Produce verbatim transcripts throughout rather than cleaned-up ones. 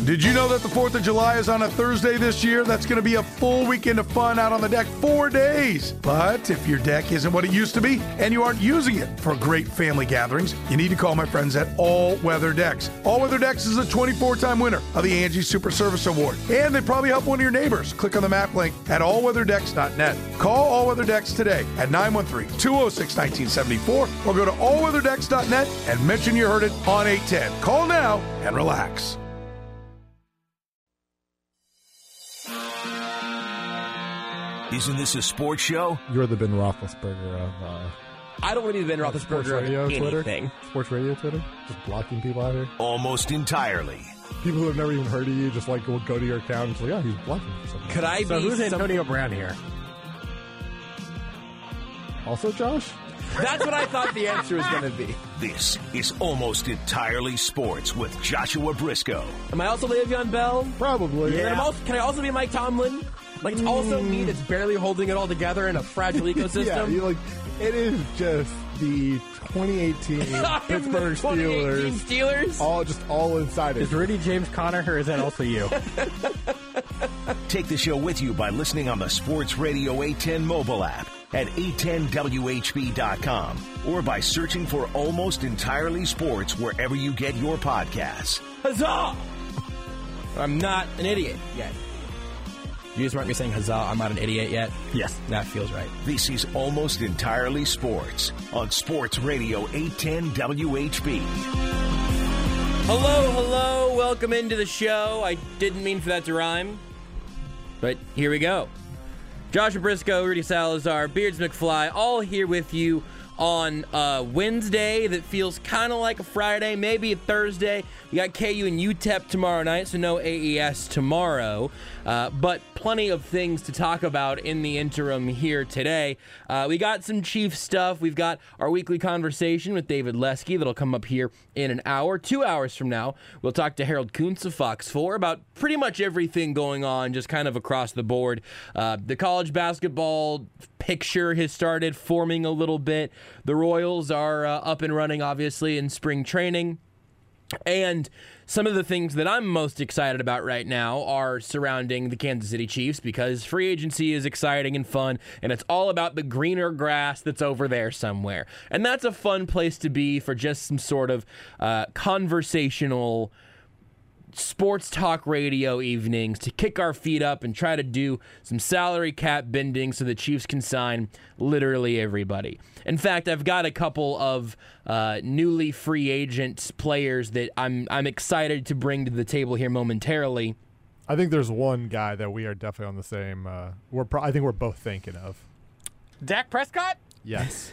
Did you know that the fourth of July is on a Thursday this year? That's going to be a full weekend of fun out on the deck, four days. But if your deck isn't what it used to be and you aren't using it for great family gatherings, you need to call my friends at All Weather Decks. All Weather Decks is a twenty-four time winner of the Angie Super Service Award. And they probably help one of your neighbors. Click on the map link at all weather decks dot net. Call All Weather Decks today at nine one three, two oh six, one nine seven four or go to all weather decks dot net and mention you heard it on eight ten. Call now and relax. Isn't this a sports show? You're the Ben Roethlisberger of... Uh, I don't want to be the Ben Roethlisberger radio, of Twitter? anything. Sports radio Twitter? Just blocking people out here? Almost entirely. People who have never even heard of you just like will go to your account and say, yeah, he's blocking for something. Could I so be who's some... Antonio Brown here? Also Josh? That's what I thought the answer was going to be. This is Almost Entirely Sports with Joshua Briscoe. Am I also Le'Veon Bell? Probably. Yeah. Also, can I also be Mike Tomlin? Like, it's also me that's barely holding it all together in a fragile ecosystem? Yeah, you like, it is just the twenty eighteen Pittsburgh twenty eighteen Steelers. Steelers? All, just all inside it. Is Rudy James Conner, or is that also you? Take the show with you by listening on the Sports Radio eight ten mobile app at eight ten W H B dot com or by searching for Almost Entirely Sports wherever you get your podcasts. Huzzah! I'm not an idiot yet. You just weren't me saying huzzah, I'm not an idiot yet? Yes. That feels right. This is Almost Entirely Sports on Sports Radio eight ten W H B. Hello, hello, welcome into the show. I didn't mean for that to rhyme, but here we go. Joshua Briscoe, Rudy Salazar, Beards McFly, all here with you on a Wednesday that feels kind of like a Friday, maybe a Thursday. We got K U and U T E P tomorrow night, so no A E S tomorrow, uh, but plenty of things to talk about in the interim here today. Uh, we got some Chiefs stuff. We've got our weekly conversation with David Lesky that'll come up here in an hour. Two hours from now, we'll talk to Harold Kuntz of Fox four about pretty much everything going on, just kind of across the board. Uh, the college basketball picture has started forming a little bit. The Royals are uh, up and running, obviously, in spring training. And some of the things that I'm most excited about right now are surrounding the Kansas City Chiefs because free agency is exciting and fun, and it's all about the greener grass that's over there somewhere. And that's a fun place to be for just some sort of uh, conversational sports talk radio evenings to kick our feet up and try to do some salary cap bending so the Chiefs can sign literally everybody. In fact, I've got a couple of uh, newly free agent players that I'm I'm excited to bring to the table here momentarily. I think there's one guy that we are definitely on the same. Uh, we're pro- I think we're both thinking of. Dak Prescott? Yes.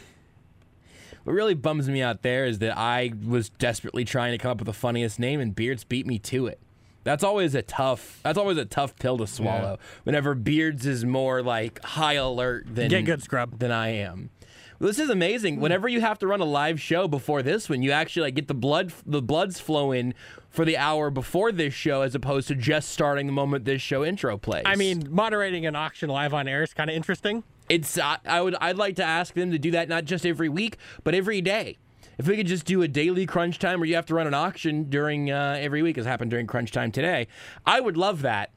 What really bums me out there is that I was desperately trying to come up with the funniest name, and Beards beat me to it. That's always a tough. That's always a tough pill to swallow. Yeah. Whenever Beards is more like high alert than get good scrub than I am. Well, this is amazing. Whenever you have to run a live show before this one, you actually like get the blood, the bloods flowing for the hour before this show, as opposed to just starting the moment this show intro plays. I mean, moderating an auction live on air is kind of interesting. It's I, I would I'd like to ask them to do that not just every week, but every day. If we could just do a daily crunch time where you have to run an auction during uh, every week, as happened during crunch time today, I would love that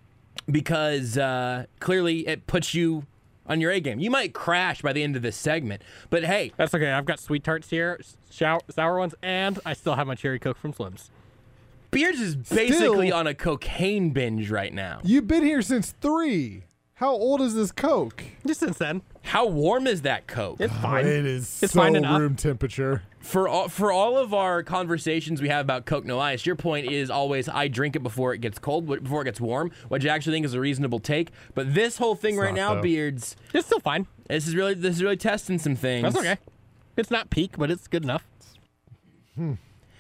because uh, clearly it puts you on your A game. You might crash by the end of this segment, but hey. That's okay. I've got sweet tarts here, sour, sour ones, and I still have my cherry Coke from Slim's. Beards is basically Still, on a cocaine binge right now. You've been here since three. How old is this Coke? Just since then. How warm is that Coke? It's fine. Oh, it is it's so fine enough. room temperature. For all, for all of our conversations we have about Coke No Ice, your point is always I drink it before it gets cold, before it gets warm, which I actually think is a reasonable take. But this whole thing It's right not, now, though. Beards, It's still fine. this is really this is really testing some things. That's okay. It's not peak, but it's good enough. Hmm.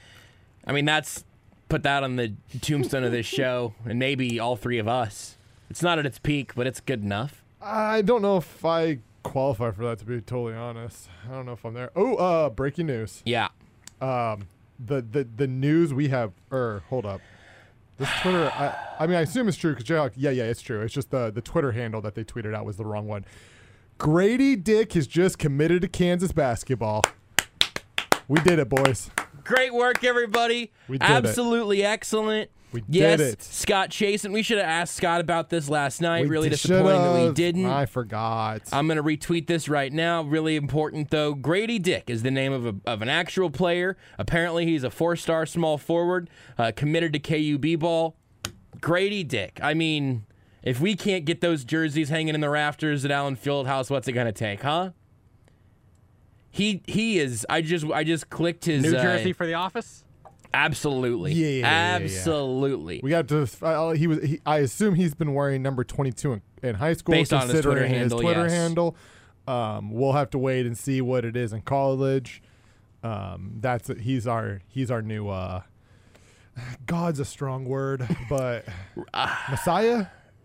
I mean, that's put that on the tombstone of this show, and maybe all three of us. It's not at its peak, but it's good enough. I don't know if I qualify for that, to be totally honest. I don't know if I'm there. Oh, uh, breaking news. Yeah. Um, the, the, the news we have, er, hold up. This Twitter, I, I mean, I assume it's true because Jayhawk, yeah, yeah, it's true. It's just the, the Twitter handle that they tweeted out was the wrong one. Grady Dick has just committed to Kansas basketball. We did it, boys. Great work, everybody. We did Absolutely it. excellent. We yes, did it. Scott Chasen. We should have asked Scott about this last night. We really d- disappointing that we should've. didn't. I forgot. I'm going to retweet this right now. Really important, though. Grady Dick is the name of, a, of an actual player. Apparently, he's a four-star small forward, uh, committed to K U B ball. Grady Dick. I mean, if we can't get those jerseys hanging in the rafters at Allen Fieldhouse, what's it going to take, huh? He he is. I just I just clicked his New uh, jersey for the office? Absolutely. Yeah, yeah, yeah, yeah, Absolutely. We got to. Uh, he was. He, I assume he's been wearing number twenty-two in, in high school, Based on his considering Twitter handle, His Twitter yes. handle. Um, we'll have to wait and see what it is in college. Um, that's he's our he's our new. Uh, God's a strong word, but Messiah.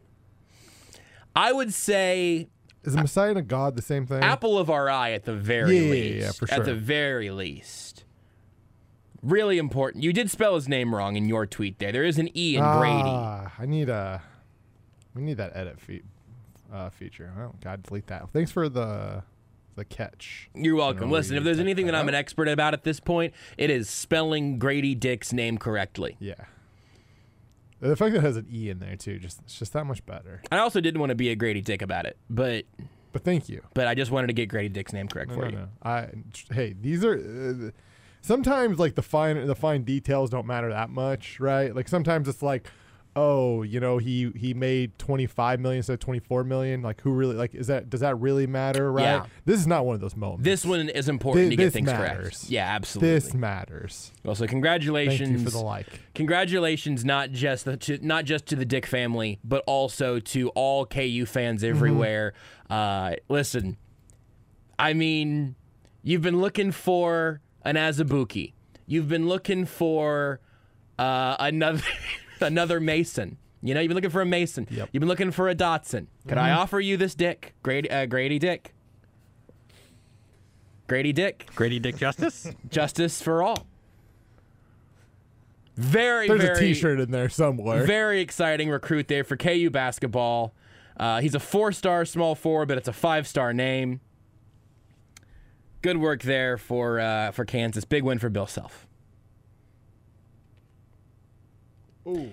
I would say Is a Messiah and a God the same thing? apple of our eye at the very Yeah, yeah, least. yeah, yeah, for At sure. the very least. Really important. You did spell his name wrong in your tweet there. There is an E in Brady. Ah, I need a. We need that edit fe- uh, feature. Oh God, delete that. Thanks for the the catch. You're welcome. know, Listen, we if there's typed anything that that I'm out. an expert about at this point, it is spelling Grady Dick's name correctly. Yeah. The fact that it has an E in there too, just it's just that much better. I also didn't want to be a Grady Dick about it, but But thank you. but I just wanted to get Grady Dick's name correct No, for no, you. no. I hey, these are uh, sometimes like the fine the fine details don't matter that much, right? Like sometimes it's like, oh, you know, he he made twenty-five million instead of twenty-four million. Like who really like is that does that really matter, right? Yeah. This is not one of those moments. This one is important Thi- to get this things matters. correct. Yeah, absolutely. This matters. Well, so congratulations. Thank you for the like. Congratulations, not just the, to, not just to the Dick family, but also to all K U fans everywhere. Uh, listen, I mean, you've been looking for an Azubuike. You've been looking for uh, another another Mason. You know, you've been looking for a Mason. Yep. You've been looking for a Dotson. Could I offer you this Dick, Grady, uh, Grady Dick? Grady Dick, Grady Dick Justice? justice for all. Very, There's very, a T-shirt in there somewhere. very exciting recruit there for K U basketball. Uh, he's a four-star small forward, but it's a five-star name. Good work there for uh, for Kansas. Big win for Bill Self. Ooh.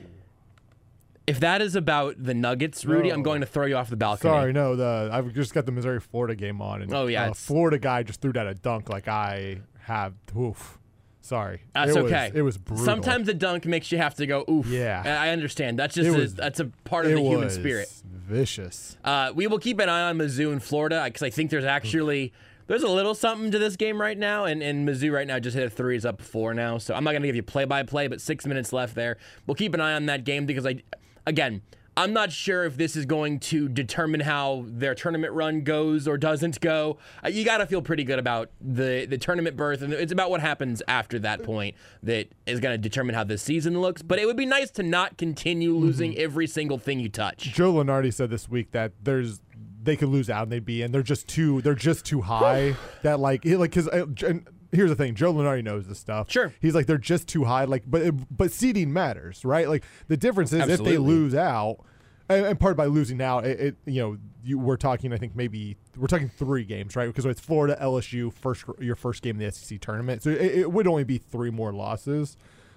If that is about the Nuggets, Rudy, No. I'm going to throw you off the balcony. Sorry, no. The I've just got the Missouri Florida game on, and Oh, yeah, uh, it's- Florida guy just threw down a dunk like I have. Oof. Sorry, That's it was, okay. It was brutal. Sometimes a dunk makes you have to go, oof. Yeah. And I understand. That's just It a, was- that's a part of it the human was spirit. Vicious. Uh, we will keep an eye on Mizzou and Florida because I think there's actually there's a little something to this game right now, and, and Mizzou right now just hit a three, is up four now. So I'm not going to give you play by play, but six minutes left there. We'll keep an eye on that game because I, again, I'm not sure if this is going to determine how their tournament run goes or doesn't go. Uh, you got to feel pretty good about the the tournament berth, and it's about what happens after that point that is going to determine how this season looks. But it would be nice to not continue losing every single thing you touch. Joe Lunardi said this week that there's they could lose out and they'd be in. They're just too they're just too high. that like he, like because and here's the thing, Joe Lunardi knows this stuff. Sure. He's like they're just too high. Like but it, but seeding matters, right? Like the difference is Absolutely. if they lose out. And, and part by losing out, it, it you know you we're talking I think maybe we're talking three games, right? Because it's Florida, L S U, first your first game in the S E C tournament, so it, it would only be three more losses.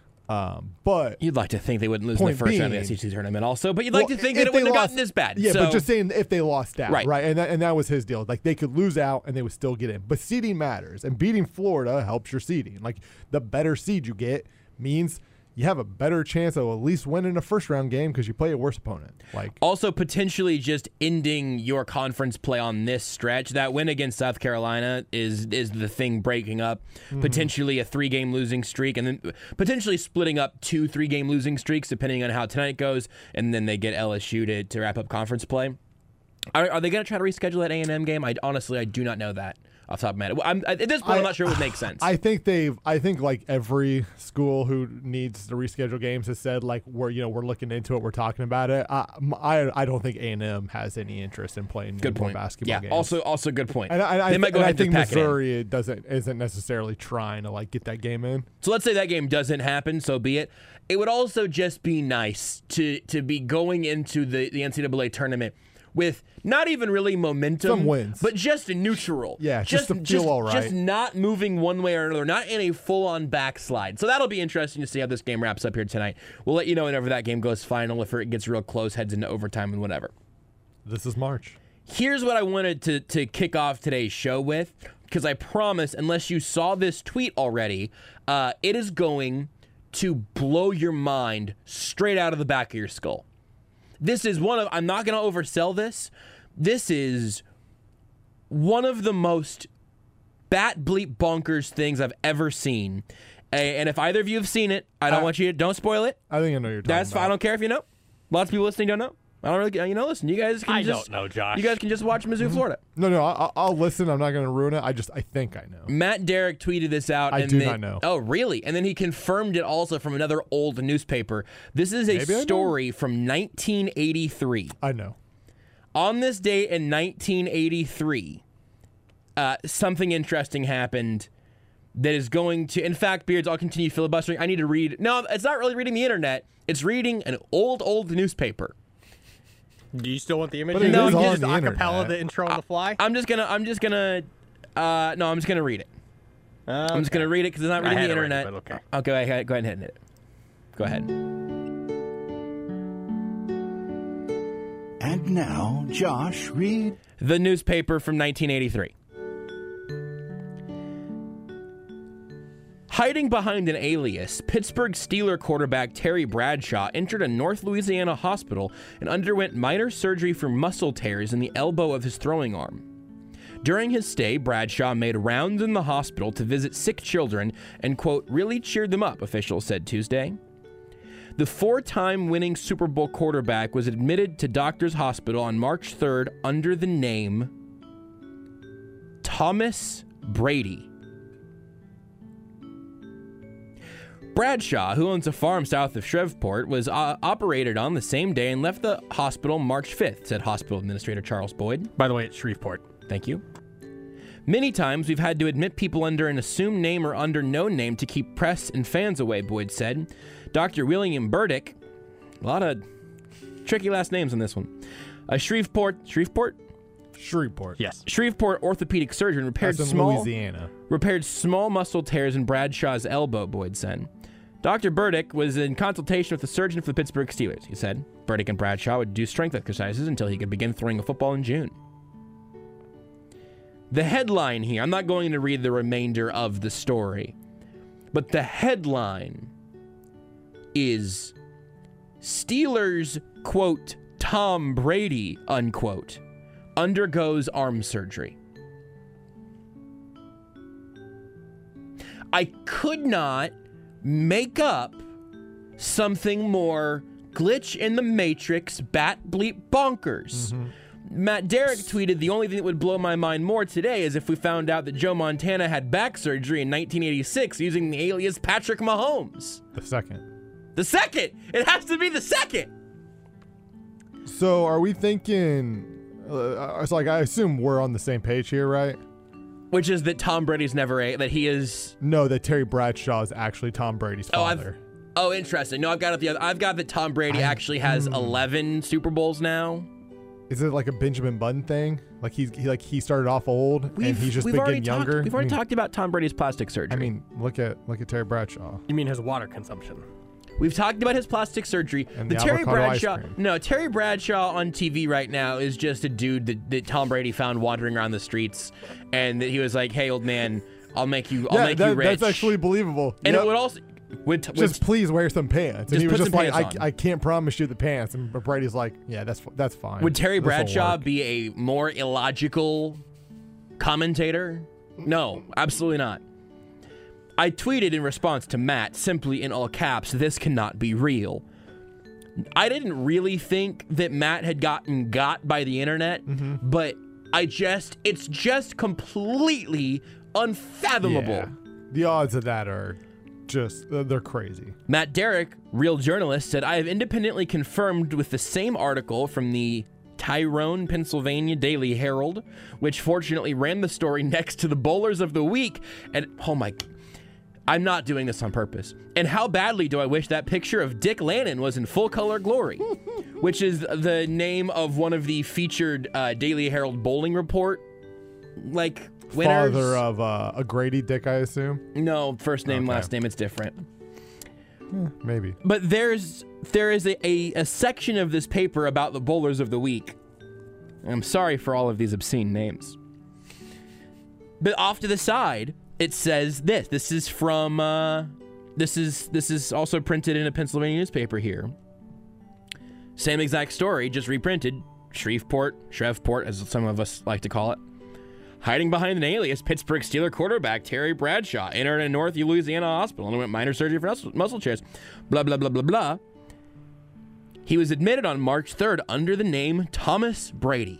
Um, but You'd like to think they wouldn't lose in the Point first round of the S being- E C tournament also, but you'd like Well, to think if that it they wouldn't have lost- gotten this bad. Yeah, so, but just saying if they lost out, Right. right, and that, and that was his deal. Like they could lose out and they would still get in. But seeding matters, and beating Florida helps your seeding. Like the better seed you get means you have a better chance of at least winning a first round game because you play a worse opponent. Like also potentially just ending your conference play on this stretch. That win against South Carolina is is the thing breaking up Mm-hmm. potentially a three game losing streak, and then potentially splitting up two three game losing streaks depending on how tonight goes, and then they get L S U to, to wrap up conference play. Are, are they going to try to reschedule that A and M game? I honestly I do not know that off the top of my head. I'm, at this point, I, am not sure it would make sense. I think they've. I think like every school who needs to reschedule games has said like we're you know we're looking into it. We're talking about it. I I, I don't think A and M has any interest in playing good more point. basketball Yeah. games. Also also good point. And I, I, they might go and ahead I think and just pack it in. Missouri doesn't isn't necessarily trying to like get that game in. So let's say that game doesn't happen, so be it. It would also just be nice to to be going into the, the N C double A tournament with not even really momentum, Some wins. but just a neutral. Yeah, just to feel all right. Just not moving one way or another, not in a full-on backslide. So that'll be interesting to see how this game wraps up here tonight. We'll let you know whenever that game goes final, if it gets real close, heads into overtime and whatever. This is March. Here's what I wanted to, to kick off today's show with, because I promise, unless you saw this tweet already, uh, it is going to blow your mind straight out of the back of your skull. This is one of, I'm not going to oversell this. This is one of the most bat bleep bonkers things I've ever seen. And if either of you have seen it, I don't I, want you to, don't spoil it. I think I know what you're talking That's about. fine. I don't care if you know. Lots of people listening don't know. I don't really, you know, listen, you guys can I just, don't know, Josh. You guys can just watch Mizzou, Florida. No, no, I, I'll listen. I'm not going to ruin it. I just, I think I know. Matt Derrick tweeted this out. I and do then, not know. Oh, really? And then he confirmed it also from another old newspaper. This is a Maybe I know. story from nineteen eighty-three. I know. On this date in nineteen eighty-three, uh, something interesting happened that is going to... In fact, Beards, I'll continue filibustering. I need to read... No, it's not really reading the internet. It's reading an old, old newspaper. Do you still want the image? But it no, is you on just the acapella internet. the intro on the fly. I'm just gonna... I'm just gonna... Uh, no, I'm just gonna read it. Uh, I'm just gonna read it because it's not I reading had the it ready, internet. but okay. I'll go ahead, go ahead and hit it. Go ahead. And now, Josh, read. The newspaper from nineteen eighty-three. Hiding behind an alias, Pittsburgh Steelers quarterback Terry Bradshaw entered a North Louisiana hospital and underwent minor surgery for muscle tears in the elbow of his throwing arm. During his stay, Bradshaw made rounds in the hospital to visit sick children and, quote, really cheered them up, officials said Tuesday. The four-time winning Super Bowl quarterback was admitted to Doctors Hospital on March third under the name Thomas Brady. Bradshaw, who owns a farm south of Shreveport, was uh, operated on the same day and left the hospital March fifth, said hospital administrator Charles Boyd. By the way, it's Shreveport. Thank you. Many times we've had to admit people under an assumed name or under no name to keep press and fans away, Boyd said. Doctor William Burdick, a lot of tricky last names on this one. A Shreveport, Shreveport? Shreveport. Yes. Shreveport orthopedic surgeon repaired That's in small Louisiana. repaired small muscle tears in Bradshaw's elbow, Boyd said. Doctor Burdick was in consultation with the surgeon for the Pittsburgh Steelers, he said. Burdick and Bradshaw would do strength exercises until he could begin throwing a football in June. The headline here, I'm not going to read the remainder of the story, but the headline is Steelers, quote, Tom Brady, unquote, undergoes arm surgery. I could not make up something more glitch in the matrix, bat bleep bonkers. Mm-hmm. Matt Derrick tweeted, the only thing that would blow my mind more today is if we found out that Joe Montana had back surgery in nineteen eighty-six using the alias Patrick Mahomes. The second. The second! It has to be the second! So are we thinking, uh, it's like, I assume we're on the same page here, right? Which is that Tom Brady's never a, that he is... No, that Terry Bradshaw is actually Tom Brady's Oh, I've, father. oh, interesting. No, I've got it the other. I've got that Tom Brady I- actually has hmm. eleven Super Bowls now. Is it like a Benjamin Button thing? Like he's he, like he started off old and he's just been already getting talked, younger. We've already I mean, talked about Tom Brady's plastic surgery. I mean, look at look at Terry Bradshaw. You mean his water consumption? We've talked about his plastic surgery. And the the Terry avocado ice Bradshaw, cream. no, Terry Bradshaw on T V right now is just a dude that, that Tom Brady found wandering around the streets, and that he was like, "Hey, old man, I'll make you, I'll yeah, make that, you rich." that's actually believable. and Yep. it would also would, just would please wear some pants. Just And he was put just some like, I, pants on. I can't promise you the pants. And Brady's like, yeah, that's that's fine. would Terry This'll Bradshaw work. be a more illogical commentator? No, absolutely not. I tweeted in response to Matt, simply in all caps, "This cannot be real." I didn't really think that Matt had gotten got by the internet, Mm-hmm. but I just, it's just completely unfathomable. Yeah. The odds of that are just, uh, they're crazy. Matt Derrick, real journalist, said, "I have independently confirmed with the same article from the Tyrone, Pennsylvania Daily Herald, which fortunately ran the story next to the Bowlers of the Week, and oh my, I'm not doing this on purpose. And how badly do I wish that picture of Dick Lannon was in full color glory. which is the name of one of the featured uh, Daily Herald bowling report, like, winners. Father of uh, a Grady Dick, I assume? No, first name, Okay. last name, it's different. Eh, maybe. But there's there is a, a, a section of this paper about the bowlers of the week. I'm sorry for all of these obscene names. But off to the side, it says this. This is from, uh, this is this is also printed in a Pennsylvania newspaper here. Same exact story, just reprinted. Shreveport, Shreveport, as some of us like to call it. Hiding behind an alias, Pittsburgh Steelers quarterback Terry Bradshaw entered a North Louisiana hospital and underwent minor surgery for muscle, muscle tears. Blah, blah, blah, blah, blah. He was admitted on March third under the name Thomas Brady.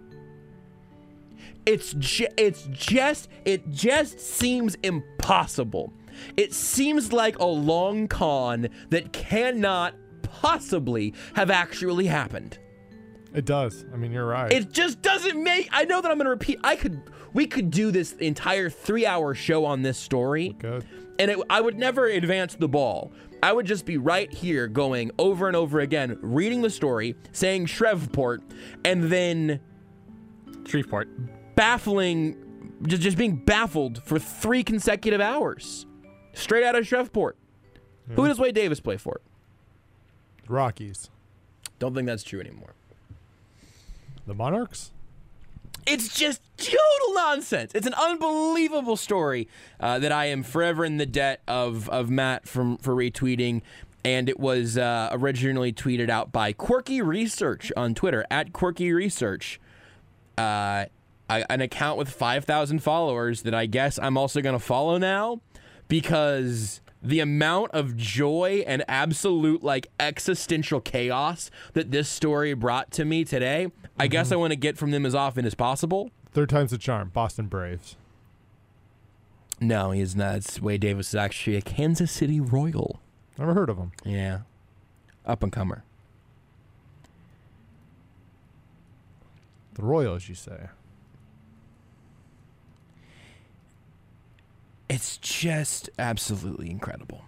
It's ju- it's just it just seems impossible. It seems like a long con that cannot possibly have actually happened. It does. I mean, you're right. It just doesn't make. I know that I'm going to repeat. I could. We could do this entire three-hour show on this story, Good. and it, I would never advance the ball. I would just be right here, going over and over again, reading the story, saying Shreveport, and then Shreveport. baffling, just just being baffled for three consecutive hours, straight out of Shreveport. Yeah. Who does Wade Davis play for? Rockies. Don't think that's true anymore. The Monarchs? It's just total nonsense. It's an unbelievable story uh, that I am forever in the debt of of Matt from for retweeting, and it was uh, originally tweeted out by Quirky Research on Twitter at Quirky Research, uh, I, an account with five thousand followers that I guess I'm also going to follow now because the amount of joy and absolute like existential chaos that this story brought to me today, mm-hmm. I guess I want to get from them as often as possible. Third time's the charm. Boston Braves. No, he's not. It's Wade Davis is actually a Kansas City Royal. Never heard of him. Yeah. Up and comer. The Royals, you say? It's just absolutely incredible.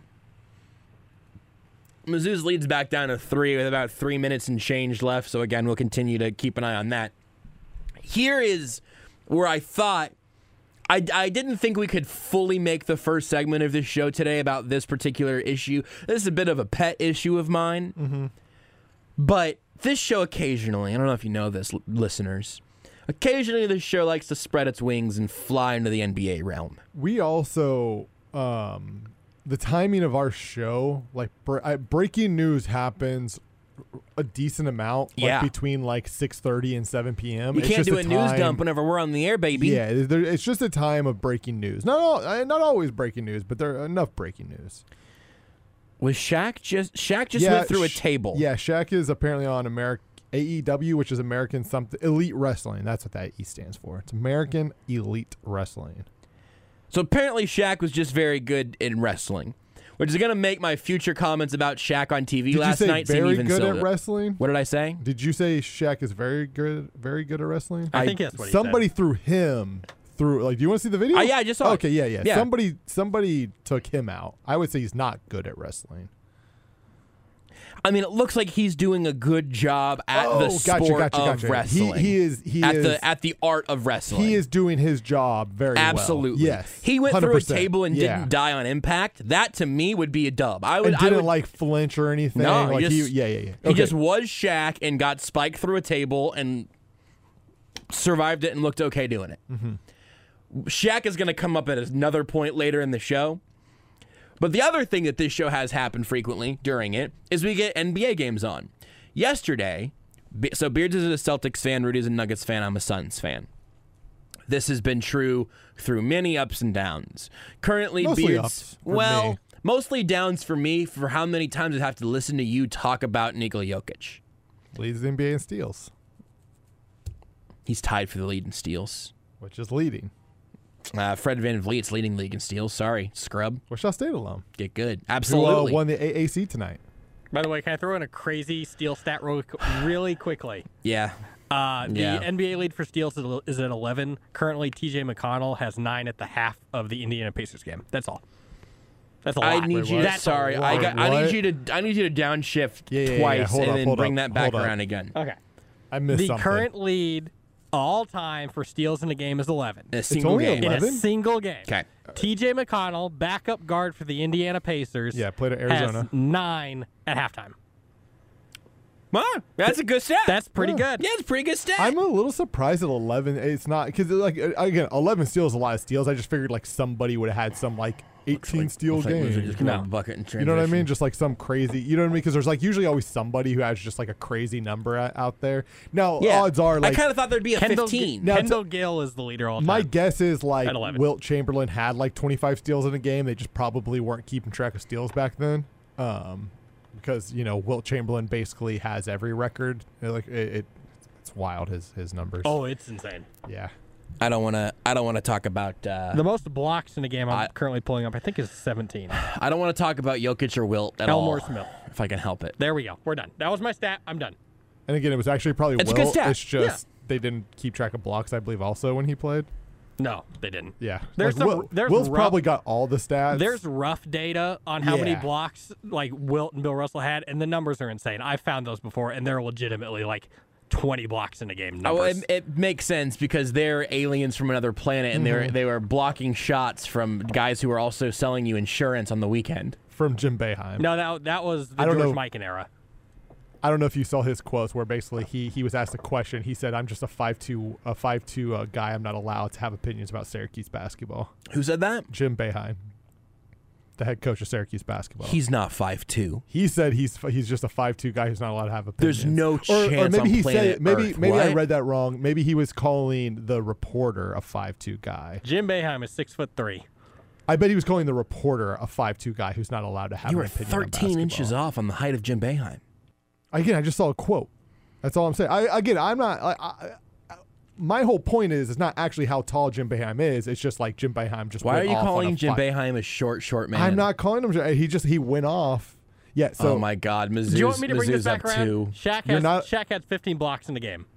Mizzou's leads back down to three with about three minutes and change left. So, again, we'll continue to keep an eye on that. Here is where I thought, I, I didn't think we could fully make the first segment of this show today about this particular issue. This is a bit of a pet issue of mine. Mm-hmm. But this show occasionally, I don't know if you know this, l- listeners, occasionally this show likes to spread its wings and fly into the N B A realm. We also, um, the timing of our show, like bre- I, breaking news happens a decent amount, like Yeah. between like six thirty and seven p.m. You It's can't just do a, news time- dump whenever we're on the air, baby. Yeah, there, it's just a time of breaking news. Not all, uh, not always breaking news, but there are enough breaking news. Was Shaq just Shaq just Yeah, went through a Sh- table? Yeah, Shaq is apparently on American A E W, which is American something Elite Wrestling. That's what that E stands for. It's American Elite Wrestling. So apparently Shaq was just very good in wrestling, which is going to make my future comments about Shaq on T V Did last you say night seem very even good silly. at wrestling? What did I say? Did you say Shaq is very good, very good at wrestling? I, I- think that's what he Somebody said. threw him through. Like, do you want to see the video? Oh, yeah, I just saw it. Okay, yeah, yeah, Yeah. Somebody, somebody took him out. I would say he's not good at wrestling. I mean, it looks like he's doing a good job at Oh, the gotcha, sport gotcha, of gotcha. wrestling. He, he is. He at is. the at the art of wrestling. he is doing his job very Absolutely. well. Yes. He went one hundred through a percent. table and Yeah. didn't die on impact. That to me would be a dub. I would And didn't I would, like flinch or anything. No, he like just- yeah, yeah, yeah. He Okay. just was Shaq and got spiked through a table and survived it and looked okay doing it. Mm-hmm. Shaq is going to come up at another point later in the show. But the other thing that this show has happened frequently during it is we get N B A games on. Yesterday, Be- so Beards is a Celtics fan, Rudy's a Nuggets fan, I'm a Suns fan. This has been true through many ups and downs. Currently, Mostly Beards, ups for well, me. mostly downs for me for how many times I have to listen to you talk about Nikola Jokic. leads the N B A in steals, He's tied for the lead in steals. which is leading. Uh, Fred VanVleet's leading league in steals. Sorry, scrub. Wichita State alum. Get good. Who uh, Absolutely. won the A A C tonight. By the way, can I throw in a crazy steal stat really, really quickly? Yeah. Uh, the Yeah. N B A lead for steals is- is at eleven. Currently, T J McConnell has nine at the half of the Indiana Pacers game. That's all. That's a lot. I need Wait, you. what? To, That's a sorry, I lot. got. I What? need you to. I need you to downshift Yeah, yeah, yeah, twice yeah. Hold and up, then hold bring up, that back hold up. around again. Okay. I missed The something. current lead all time for steals in a game is eleven. In a single only game. In a eleven? single game. Okay. T J McConnell, backup guard for the Indiana Pacers. Yeah, played at has Arizona. nine at halftime. Wow, that's a good stat. That's pretty Yeah. good. yeah, it's a pretty good stat. I'm a little surprised at eleven. It's not because like uh, again, eleven steals is a lot of steals. I just figured like somebody would have had some like eighteen steal Looks like game. Moose just came out No. of a bucket and You know what I transition. mean? Just like some crazy. You know what I mean? Because there's like usually always somebody who has just like a crazy number a- out there. Now Yeah. odds are like I kind of thought there'd be a Kendall, fifteen. Now, Kendall Gill is the leader all time. my guess is like At eleven. Wilt Chamberlain had like twenty-five steals in a game. They just probably weren't keeping track of steals back then. Um, because you know Wilt Chamberlain basically has every record. It, like it, it, it's wild his his numbers. Oh, it's insane. yeah. I don't want to. I don't want to talk about. Uh, The most blocks in a game I'm I- currently pulling up, I think, is seventeen. I don't want to talk about Jokic or Wilt at Elmore all. Smith. If I can help it. There we go. We're done. That was my stat. I'm done. And again, it was actually probably It's a Wilt. good stat. It's just they didn't keep track of blocks. I believe also when he played. No, they didn't. Yeah. There's like, some- Wilt- there's Wilt's rough- probably got all the stats. There's rough data on how many Yeah. blocks like Wilt and Bill Russell had, and the numbers are insane. I've found those before, and they're legitimately like twenty blocks in a game Oh, numbers. it, it makes sense because they're aliens from another planet, and they Mm-hmm. were they were blocking shots from guys who were also selling you insurance on the weekend. from Jim Boeheim. no, that that was the I don't George know. Mikan era. I don't know if you saw his quotes where basically he, he was asked a question. He said, "I'm just a five two a five two uh, guy. I'm not allowed to have opinions about Syracuse basketball." Who said that? Jim Boeheim, the head coach of Syracuse basketball. He's not five two. he said he's he's just a five two guy who's not allowed to have opinions. There's no or, chance or maybe on he planet said maybe Earth. maybe I What? read that wrong. Maybe he was calling the reporter a five two guy. Jim Boeheim is six foot three. I bet he was calling the reporter a five two guy who's not allowed to have You an were opinion on thirteen inches basketball. off on the height of Jim Boeheim. Again, I just saw a quote. That's all I'm saying. I again, I'm not. I, I, I, my whole point is, it's not actually how tall Jim Boeheim is. It's just like Jim Boeheim just. Why are went you off on calling a Jim fi- Boeheim a short, short man? I'm not calling him. He just he went off. Yeah. So oh my God, Mizzou's, Do you want me to bring this Mizzou's back up around? two. Shaq You're has not- Shaq had fifteen blocks in the game.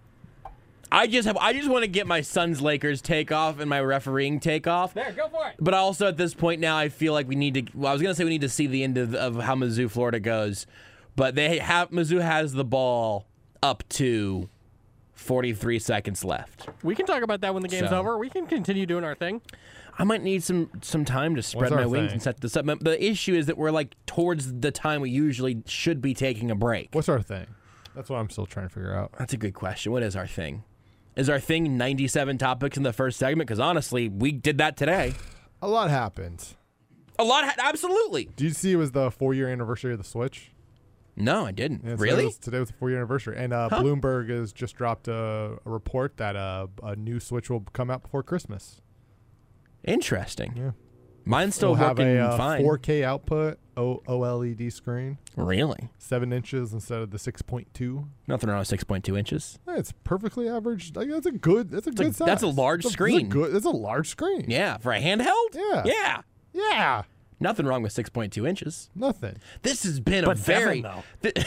I just have. I just want to get my Suns Lakers take off and my refereeing take off. There, go for it. But also at this point now, I feel like we need to. Well, I was gonna say we need to see the end of, of how Mizzou Florida goes, but they have Mizzou has the ball up to forty-three seconds left. We can talk about that when the game's So. over. We can continue doing our thing. I might need some some time to spread our my wings thing? and set this up. The issue is that we're like towards the time we usually should be taking a break. what's our thing? That's what I'm still trying to figure out. That's a good question. What is our thing? Is our thing ninety-seven topics in the first segment? Because honestly, we did that today. A lot happened. A lot, ha- absolutely. Did you see it was the four year anniversary of the Switch? No, I didn't. Yeah, today really? Was, today was the four year anniversary, and uh, Bloomberg has just dropped a, a report that uh, a new Switch will come out before Christmas. Interesting. Yeah. Mine's still We'll have working a uh, fine. four K output, o- OLED screen, Really? seven inches instead of the six point two. Nothing wrong with six point two inches. It's perfectly average. Like, that's a good. That's a a- good size. that's a large That's screen. A good, that's a large screen. Yeah, for a handheld? Yeah. Yeah. Yeah. Nothing wrong with six point two inches. Nothing. This has been a But seven, very. though. Th-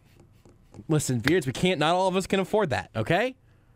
Listen, Beards, we can't. Not all of us can afford that. Okay.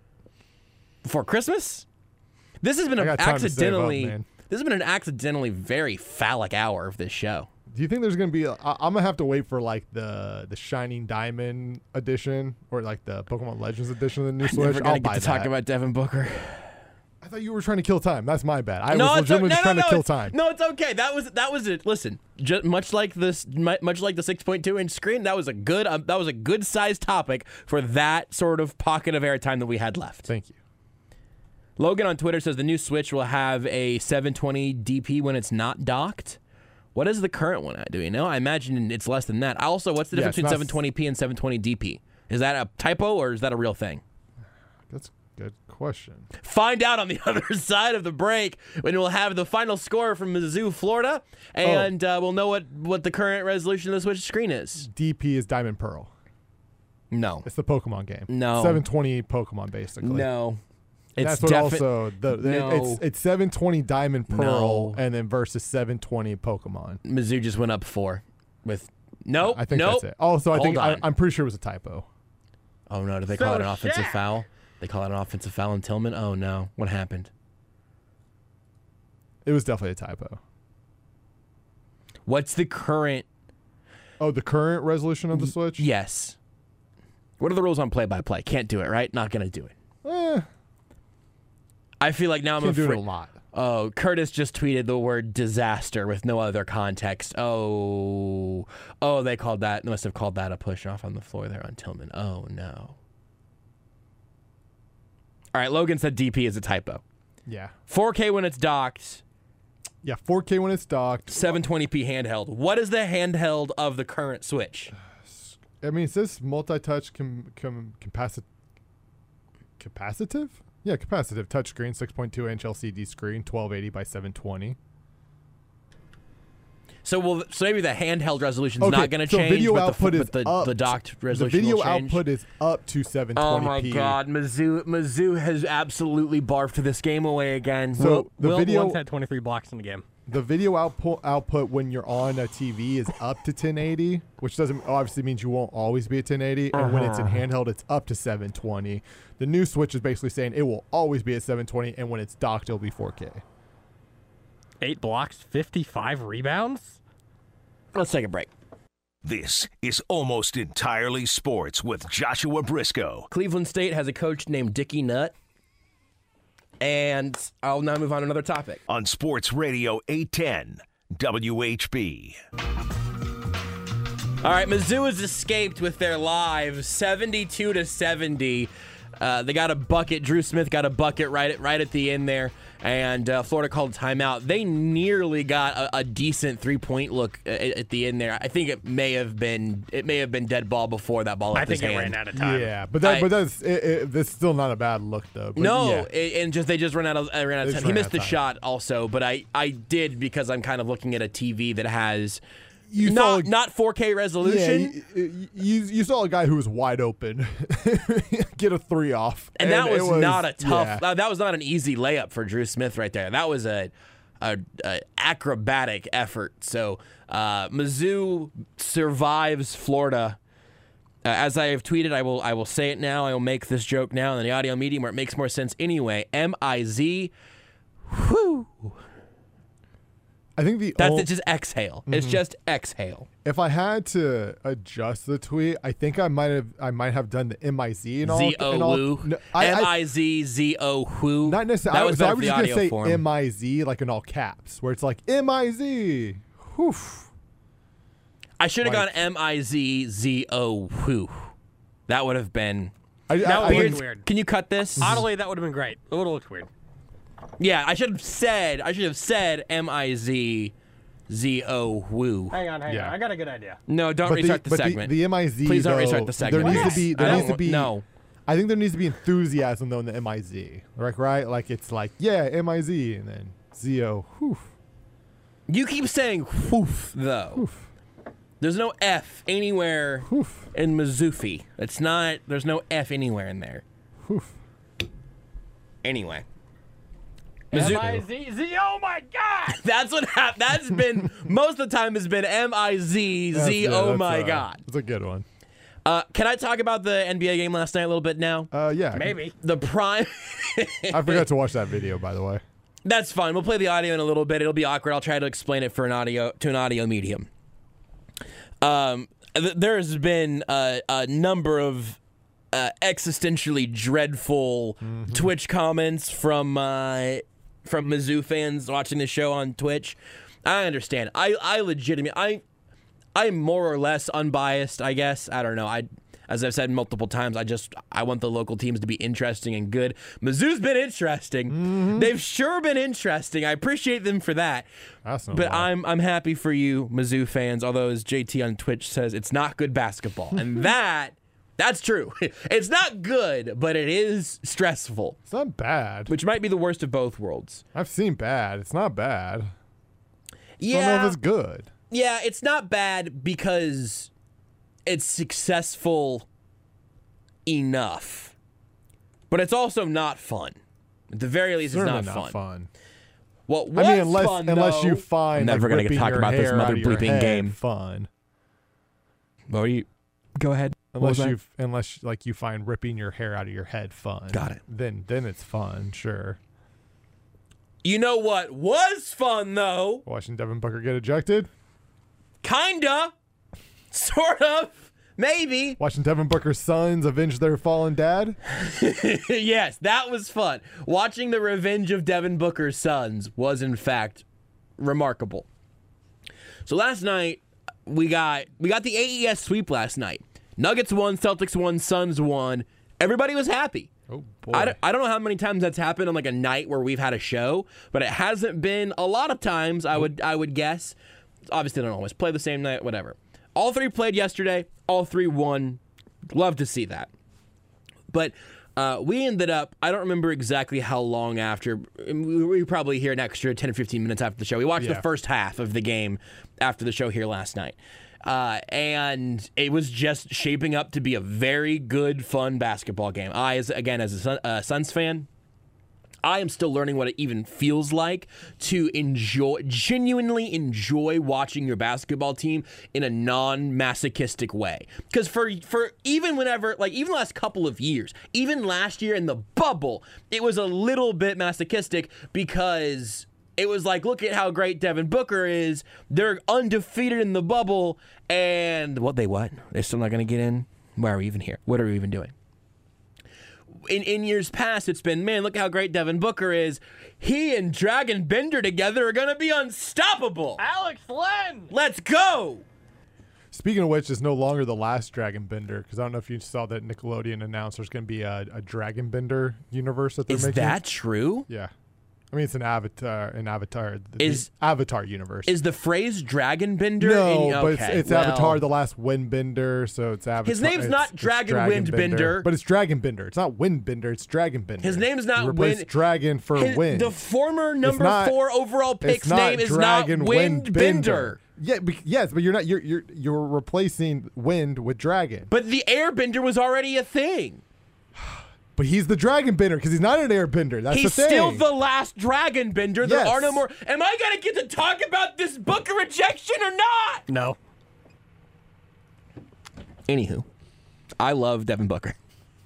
Before Christmas, this has been I an got time to save up, accidentally. man. This has been an accidentally very phallic hour of this show. Do you think there's gonna be? A, I, I'm gonna have to wait for like the the Shining Diamond edition or like the Pokemon Legends edition of the new Switch. Never gonna I'll get buy to talk that. about Devin Booker. I thought you were trying to kill time. That's my bad. I no, was it's o- legitimately no, just no, trying no, to kill it's- time. No, it's okay. That was that was it. Listen, ju- much like this, mu- much like the six point two inch screen, that was a good um, that was a good sized topic for that sort of pocket of airtime that we had left. Thank you. Logan on Twitter says the new Switch will have a seven twenty D P when it's not docked. What is the current one at? Do you know? I imagine it's less than that. Also, what's the Yeah, difference it's between not seven twenty p and seven twenty D P? Is that a typo or is that a real thing? That's a good question. Find out on the other side of the break when we'll have the final score from Mizzou, Florida, and uh, we'll know what, what the current resolution of the Switch screen is. D P is Diamond Pearl. No. It's the Pokemon game. No. seven twenty Pokemon basically. No. And It's that's what defi- also the, the No. it's it's seven twenty Diamond Pearl No. and then versus seven twenty Pokemon. Mizzou just went up four with nope. I think nope. that's it. Oh, so I Hold think I, on. I'm pretty sure it was a typo. Oh no! Did they So call it an offensive Shaq- foul? They call it an offensive foul in Tillman. Oh no! What happened? It was definitely a typo. What's the current? Oh, the current resolution of the Switch? Yes. What are the rules on play-by-play? Can't do it, right? Not gonna do it. Eh, I feel like now I'm can't do afraid. it a lot. Oh, Curtis just tweeted the word disaster with no other context. Oh, oh, they called that. They must have called that a push off on the floor there on Tillman. Oh no. All right, Logan said D P is a typo. Yeah. four K when it's docked. Yeah, four K when it's docked. seven twenty p handheld. What is the handheld of the current Switch? I mean, is this multi-touch com, com, capaci- capacitive? Yeah, capacitive touchscreen, six point two inch L C D screen, twelve eighty by seven twenty. So will so maybe the handheld resolution is Okay, not going to so change, video but, output the, is but the, up the docked resolution The video will change? output is up to seven Oh twenty p. my God, Mizzou Mizzou has absolutely barfed this game away again. So Will, the Will video once had twenty-three blocks in the game. the video output output when you're on a T V is up to ten eighty, which doesn't obviously means you won't always be at ten eighty. And when it's in handheld, it's up to seven twenty. The new Switch is basically saying it will always be at seven twenty, and when it's docked, it'll be four K. Eight blocks, fifty-five rebounds. Let's take a break. This is Almost Entirely Sports with Joshua Briscoe. Cleveland State has a coach named Dickie Nutt. And I'll now move on to another topic. On Sports Radio eight ten W H B. All right, Mizzou has escaped with their lives, seventy-two to seventy. Uh, they got a bucket. Drew Smith got a bucket right at right at the end there, and uh, Florida called a timeout. They nearly got a, a decent three-point look at, at the end there. I think it may have been it may have been dead ball before that ball left I think his it hand. ran out of time. Yeah, but that I- but that's it, it, that's still not a bad look though. But No, yeah. it- and just they just ran out of uh, ran out They of just time. He ran missed out the of time. shot also, but I I did because I'm kind of looking at a T V that has You not saw- not four K Yeah, resolution. you, you you saw a guy who was wide open get a three off, And that it was, not a tough. yeah. uh, That was not an easy layup for Drew Smith right there. That was a, a, a acrobatic effort. So uh, Mizzou survives Florida. Uh, as I have tweeted, I will I will say it now. I will make this joke now in the audio medium where it makes more sense anyway. M I Z. Whew. I think the That's ol- it. Just exhale. It's just exhale. if I had to adjust the tweet, I think I might have I might have done the M I Z and all. Z and O all- woo. No, I- M I- I Z Z O whoo. Not necessarily. That I, was so I better was for just the gonna audio say form. M I Z like in all caps, where it's like M I Z. Whew. I should have like- gone M I Z Z O whoo. That would have been. I, That I, would I be wouldn't- weird. Can you cut this? Oddly, that would have been great. It would have looked weird. Yeah, I should have said. I should have said M I Z Z O woo. Hang on, hang Yeah. on. I got a good idea. No, don't but restart the, the, but segment. The, the M I Z. Please don't though, restart the segment. There needs Yes. to be. I There don't needs to want- be. no. I think there needs to be enthusiasm though in the M I Z. Like right, like it's like yeah M I Z and then Z O. Whew. You keep saying whoof though. There's no F anywhere Woof. in Mizzoufi. It's not. There's no F anywhere in there. Woof. Anyway. M Mizzou- I Z Z. Oh my God! That's what happened. That's been most of the time has been M I Z That's- Z. yeah, Oh that's, my uh, God. That's a good one. Uh, can I talk about the N B A game last night a little bit now? Uh, yeah. Maybe. The prime. I forgot to watch that video, by the way. That's fine. We'll play the audio in a little bit. It'll be awkward. I'll try to explain it for an audio to an audio medium. Um, th- there has been a, a number of uh, existentially dreadful Twitch comments from uh, from Mizzou fans watching the show on Twitch. I understand. I I legitimately I I'm more or less unbiased. I guess I don't know. I. As I've said multiple times, I just I want the local teams to be interesting and good. Mizzou's been interesting. Mm-hmm. They've sure been interesting. I appreciate them for that. That's no But lie. I'm I'm happy for you, Mizzou fans. Although as J T on Twitch says, it's not good basketball, and that that's true. It's not good, but it is stressful, It's not bad. which might be the worst of both worlds. I've seen bad. It's not bad. I don't know Yeah, if it's good. yeah, it's not bad because it's successful enough, but it's also not fun. At the very least, Certainly it's not, not fun. fun. What I was mean, unless fun, unless though, you find I'm never like, gonna ripping talk your about this hair mother out of your bleeping head game. fun. What were you? Go ahead. What was Unless you that? unless like you find ripping your hair out of your head fun. Got it. Then then it's fun, sure. You know what was fun though? Watching Devin Booker get ejected. Kinda. Sort of. Maybe. Watching Devin Booker's sons avenge their fallen dad. Yes, that was fun. Watching the revenge of Devin Booker's sons was, in fact, remarkable. So last night, we got we got the A E S sweep last night. Nuggets won, Celtics won, Suns won. Everybody was happy. Oh, boy. I don't, I don't know how many times that's happened on like a night where we've had a show, but it hasn't been a lot of times, I would I would guess. Obviously, they don't always play the same night, whatever. All three played yesterday. All three won. Love to see that. But uh, we ended up, I don't remember exactly how long after. We were probably here an extra ten or fifteen minutes after the show. We watched Yeah. the first half of the game after the show here last night. Uh, and it was just shaping up to be a very good, fun basketball game. I, as again, as a Sun, uh, Suns fan, I am still learning what it even feels like to enjoy, genuinely enjoy watching your basketball team in a non-masochistic way. Because for for even whenever, like even the last couple of years, even last year in the bubble, it was a little bit masochistic because it was like, look at how great Devin Booker is. They're undefeated in the bubble, and what they what? They're still not going to get in? Why are we even here? What are we even doing? In, in years past, it's been, man, look how great Devin Booker is. He and Dragon Bender together are going to be unstoppable. Alex Len! Let's go. Speaking of which, it's no longer the last Dragon Bender, because I don't know if you saw that Nickelodeon announced there's going to be a, a Dragon Bender universe that they're Is making. that true? Yeah. I mean, it's an Avatar, an Avatar, the, Is- the Avatar universe. Is the phrase Dragon Bender? no, in, but okay, it's, it's well, Avatar, the last Windbender, so it's Avatar. His name's it's- not it's Dragon Windbender. but it's Dragon Bender. It's not Windbender, it's Dragon Bender. His name's not you replace Wind- Dragon for his- Wind. The former number not- four overall pick's it's not name is Dragon not Windbender. Yeah, be- yes, but you're not. You're you're you're replacing Wind with Dragon. But the Airbender was already a thing. But he's the Dragon Bender because he's not an Airbender. That's He's the thing. still the last Dragon Bender. There Yes. are no more. Am I going to get to talk about this Booker rejection or not? No. Anywho, I love Devin Booker.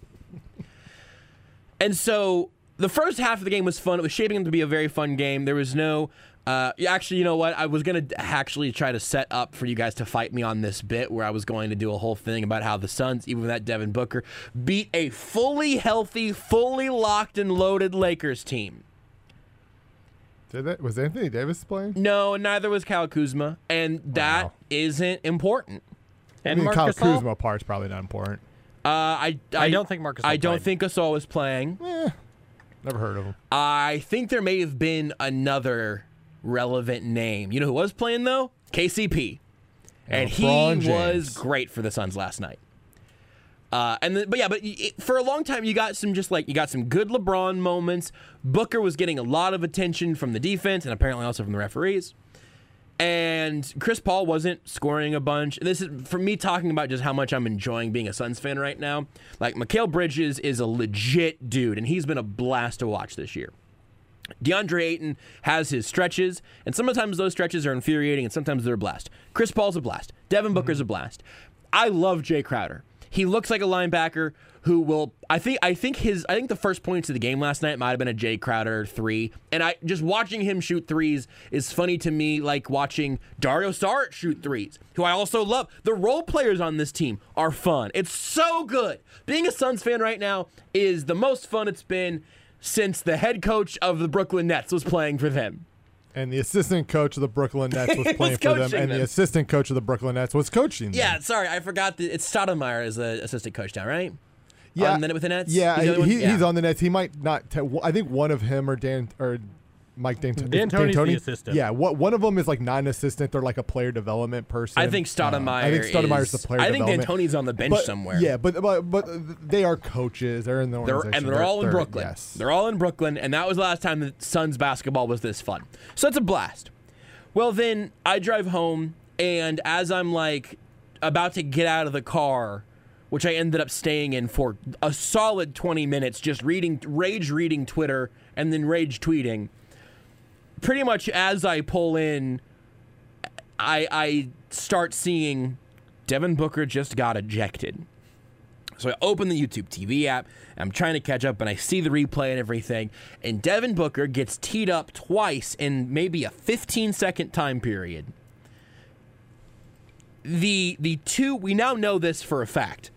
And so the first half of the game was fun. It was shaping up to be a very fun game. There was no... Uh, actually, you know what? I was going to actually try to set up for you guys to fight me on this bit where I was going to do a whole thing about how the Suns, even without Devin Booker, beat a fully healthy, fully locked and loaded Lakers team. Did that, was Anthony Davis playing? No, and neither was Kyle Kuzma, and that Wow. isn't important. I And mean, Kyle Marcus Gasol? Kuzma part's probably not important. Uh, I, I, I don't think Marcus I Gasol don't played. think Gasol was playing. Eh, never heard of him. I think there may have been another relevant name. You know who was playing though? K C P, and he LeBron was James. great for the Suns last night. Uh, and then, but yeah, but it, for a long time you got some just like you got some good LeBron moments. Booker was getting a lot of attention from the defense and apparently also from the referees. And Chris Paul wasn't scoring a bunch. This is for me talking about just how much I'm enjoying being a Suns fan right now. Like Mikal Bridges is a legit dude, and he's been a blast to watch this year. DeAndre Ayton has his stretches, and sometimes those stretches are infuriating, and sometimes they're a blast. Chris Paul's a blast. Devin Booker's a blast. I love Jay Crowder. He looks like a linebacker who will. I think. I think his. I think the first points of the game last night might have been a Jay Crowder three, and I just watching him shoot threes is funny to me. Like watching Dario Saric shoot threes, who I also love. The role players on this team are fun. It's so good. Being a Suns fan right now is the most fun it's been since the head coach of the Brooklyn Nets was playing for them. And the assistant coach of the Brooklyn Nets was Was playing for them, coaching and them. the assistant coach of the Brooklyn Nets was coaching them. Yeah, sorry, I forgot. That it's Stoudemire as the assistant coach now, right? Yeah, On the, with the Nets? Yeah, He's the other one? he, Yeah. he's on the Nets. He might not. T- I think one of him or Dan or Mike D'Ant- D'Antoni's the D'Antoni? assistant. Yeah, what one of them is like not an assistant. They're like a player development person. I think Stoudemire. Uh, I think Stoudemire's is, the player I think development. D'Antoni's on the bench But- somewhere. Yeah, but but but they are coaches. They're in the They're, organization. and they're all in they're- Brooklyn. Yes. They're all in Brooklyn, and that was the last time that Suns basketball was this fun. So it's a blast. Well, then I drive home, and as I'm like about to get out of the car, which I ended up staying in for a solid twenty minutes, just reading, rage reading Twitter, and then rage tweeting. Pretty much as I pull in, I, I start seeing Devin Booker just got ejected. So I open the YouTube T V app, I'm trying to catch up, and I see the replay and everything, and Devin Booker gets teed up twice in maybe a fifteen-second time period. the the two, we now know this for a fact.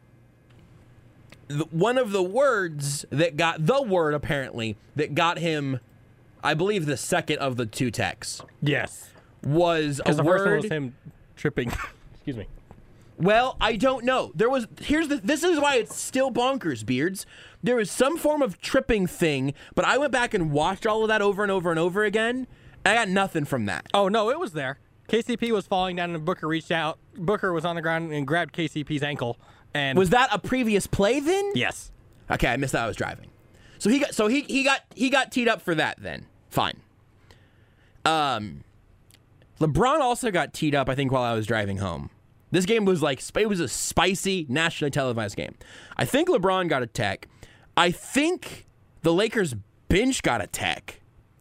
The, one of the words that got, the word apparently, that got him, I believe, the second of the two texts Yes. was a Because the first one word. was him tripping. Excuse me. Well, I don't know. There was, here's the, this is why it's still bonkers, Beards. There was some form of tripping thing, but I went back and watched all of that over and over and over again. I got nothing from that. Oh, no, it was there. K C P was falling down and Booker reached out. Booker was on the ground and grabbed K C P's ankle. And Was that a previous play then? Yes. Okay, I missed that. I was driving. So he got so he he got he got teed up for that then. Fine. Um LeBron also got teed up, I think, while I was driving home. This game was like it was a spicy, nationally televised game. I think LeBron got a tech. I think the Lakers bench got a tech.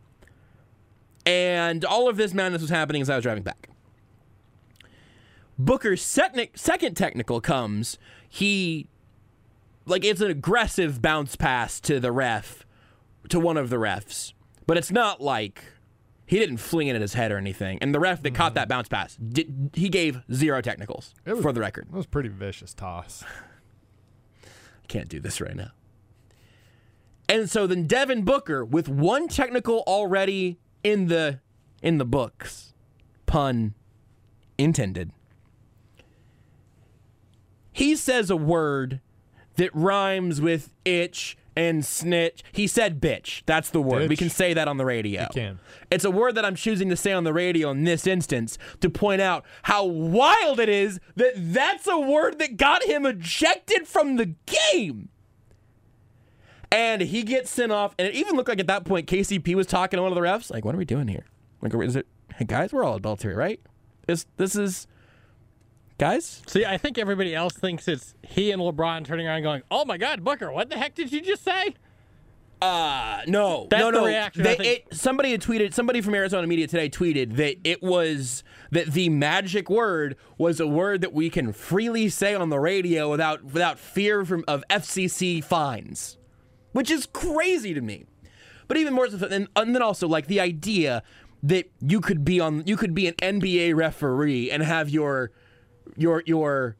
And all of this madness was happening as I was driving back. Booker's second second technical comes. He, like, it's an aggressive bounce pass to the ref, to one of the refs. But it's not like he didn't fling it at his head or anything. And the ref that mm-hmm. caught that bounce pass, did, he gave zero technicals, was, for the record. It was a pretty vicious toss. I can't do this right now. And so then Devin Booker, with one technical already in the in the books, pun intended, he says a word that rhymes with itch and snitch. He said bitch. That's the word. Bitch. We can say that on the radio. You can. It's a word that I'm choosing to say on the radio in this instance to point out how wild it is that that's a word that got him ejected from the game. And he gets sent off, and it even looked like at that point K C P was talking to one of the refs. Like, what are we doing here? Like, is it, hey guys, we're all adults here, right? This, this is... Guys? See, I think everybody else thinks it's he and LeBron turning around and going, oh my God, Booker, what the heck did you just say? Uh, no. That's no, the no. reaction, They, I think. it, somebody had tweeted, somebody from Arizona Media today tweeted that it was, that the magic word was a word that we can freely say on the radio without without fear from, of F C C fines, which is crazy to me. But even more so, and, and then also, like, the idea that you could be on, you could be an N B A referee and have your your your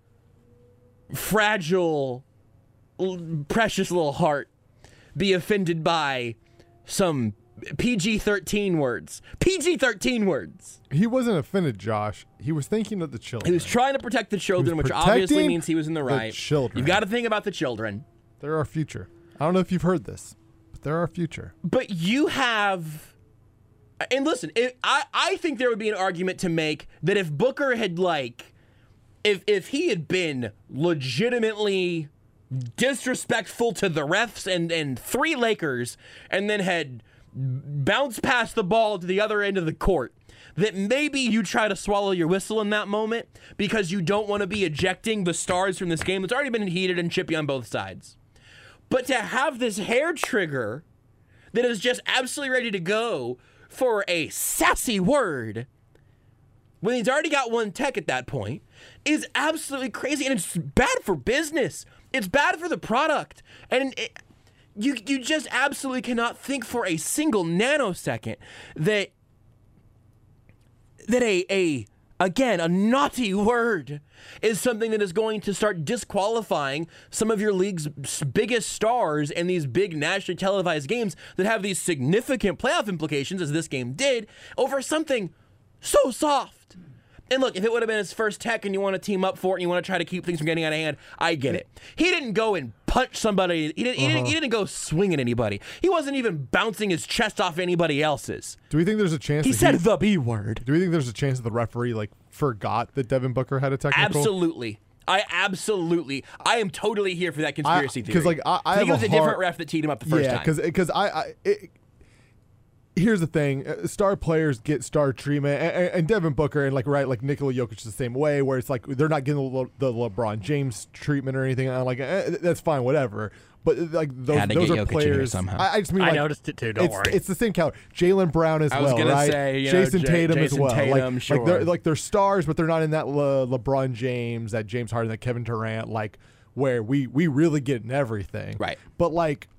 fragile, precious little heart be offended by some P G thirteen words. P G thirteen words. He wasn't offended, Josh. He was thinking of the children. He was trying to protect the children, which protecting obviously means he was in the the right. children. You've got to think about the children. They're our future. I don't know if you've heard this, but they're our future. But you have... And listen, it, I, I think there would be an argument to make that if Booker had, like... If if he had been legitimately disrespectful to the refs and, and three Lakers and then had bounced past the ball to the other end of the court, that maybe you try to swallow your whistle in that moment because you don't want to be ejecting the stars from this game that's already been heated and chippy on both sides. But to have this hair trigger that is just absolutely ready to go for a sassy word when he's already got one tech at that point is absolutely crazy, and it's bad for business. It's bad for the product, and it, you you just absolutely cannot think for a single nanosecond that that a a again a naughty word is something that is going to start disqualifying some of your league's biggest stars in these big nationally televised games that have these significant playoff implications, as this game did, over something so soft. And look, if it would have been his first tech and you want to team up for it and you want to try to keep things from getting out of hand, I get it. He didn't go and punch somebody. He didn't, he, didn't, he didn't go swing at anybody. He wasn't even bouncing his chest off anybody else's. Do we think there's a chance? He that said he, the B word. Do we think there's a chance that the referee like forgot that Devin Booker had a technical? Absolutely. I absolutely. I am totally here for that conspiracy I, theory. Because like I, I, I think have it was a, a different hard, ref that teed him up the first yeah, time. because because I. I it, Here's the thing: uh, star players get star treatment, and, and Devin Booker and like right, like Nikola Jokic the same way, where it's like they're not getting the, Le- the LeBron James treatment or anything. I'm like, eh, that's fine, whatever. But like those, Had to those get are Jokic in here players. somehow. I, I just mean I like, noticed it too. Don't it's, worry. It's the same caliber. Jaylen Brown as I was well, gonna right? say, you know, Jason J- Tatum Jason as well. Tatum, like, sure. like they're like they're stars, but they're not in that Le- LeBron James, that James Harden, that Kevin Durant, like where we we really get in everything. Right. But like.